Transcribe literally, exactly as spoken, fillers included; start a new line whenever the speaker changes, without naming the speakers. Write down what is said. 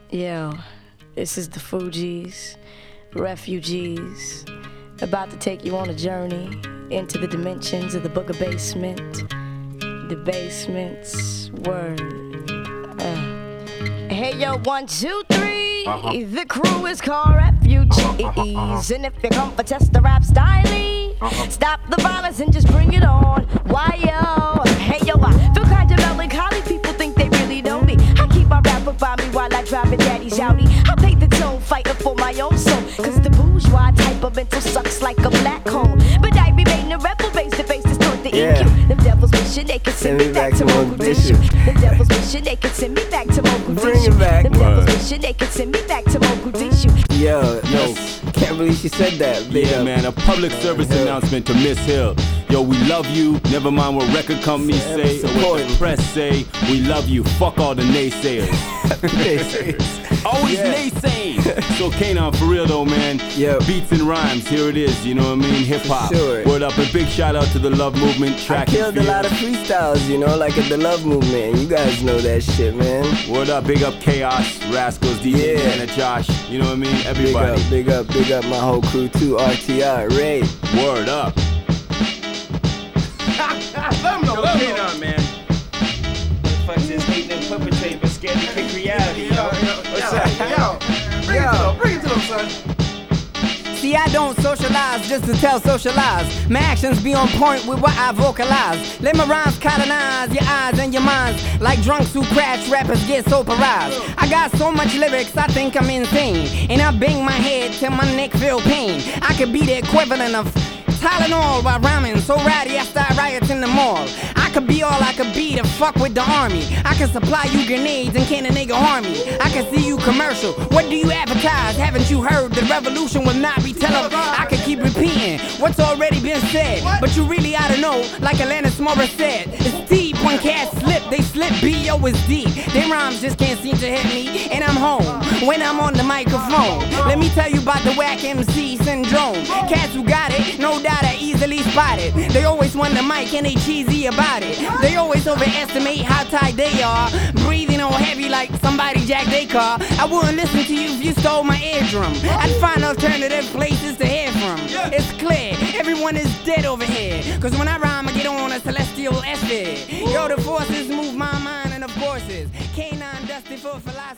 Yo, this is the Fugees, refugees, about to take you on a journey into the dimensions of the Book of Basement. The basement's word. Uh. Hey yo, one, two, three. Uh-huh. The crew is called refugees, uh-huh. And if you come for test the rap style, uh-huh. Stop the violence and just bring it on. Why yo? Hey yo, I feel kind of melancholy. People think they really know me. I keep my rapper by me while I drive a daddy's Audi. I pay the toll, fighting for my own soul. Cause the bourgeois type of mental sucks like a black hole. But I remain a rebel, base the bass toward the yeah. E Q. Them devils wishing they could send, send me back, back to Mogadishu. Them devils wishing they could send me back to Mogadishu.
Bring it back.
Them devils wishing they could send me back to Mogadishu.
Yo, yo, can't believe she said that. Big
yeah,
up.
man, a public service Hill. announcement to Miss Hill. Yo, we love you, never mind what record companies say or what the press say. We love you, fuck all the naysayers.
Naysayers.
Always
yeah.
naysaying. So Kanon, for real though, man.
Yep.
Beats and rhymes, here it is, you know what I mean? Hip hop.
Sure.
Word up, a big shout out to the Love Movement. Track
I killed a lot of freestyles, you know, like at the Love Movement. You guys know that shit, man.
Word up, big up Chaos, Rascals, D J
yeah.
Anna, Josh. You know what I mean? Everybody.
Big up, big up, big up my whole crew too. R T R, Ray.
Word up.
Let them know, let them know.
On, man.
Motherfuckers just hating and perpetrating, but scared to pick reality, yo.
Yo, yo,
What's
yo,
up?
yo, bring
Yo.
it to them, bring it to them, son.
See, I don't socialize just to tell socialize. My actions be on point with what I vocalize. Let my rhymes colonize your eyes and your minds. Like drunks who crash, rappers get soberized. I got so much lyrics, I think I'm insane. And I bang my head till my neck feel pain. I could be the equivalent of Tylenol while rhyming so rowdy I start riots in the mall. I could be all I could be to fuck with the army. I can supply you grenades and can a nigga harm me. I can see you commercial. What do you advertise? Haven't you heard the revolution will not be televised? I could keep repeating what's already been said, but you really ought to know, like Alanis Morissette. It's deep when cats slip, they slip. B O is deep. Them rhymes just can't seem to hit me, and I'm home when I'm on the microphone. Let me tell you about the whack M C syndrome. Cats who got it, no doubt are easily spotted. They always want the mic and they cheesy about it. They always overestimate how tight they are, breathing all heavy like somebody jacked their car. I wouldn't listen to you if you stole my eardrum. I'd find alternative places to hear from. It's clear, everyone is dead over here. Cause when I rhyme, I get on a celestial sphere. Yo, the forces move my mind and of courses. K nine Dusty for philosophy.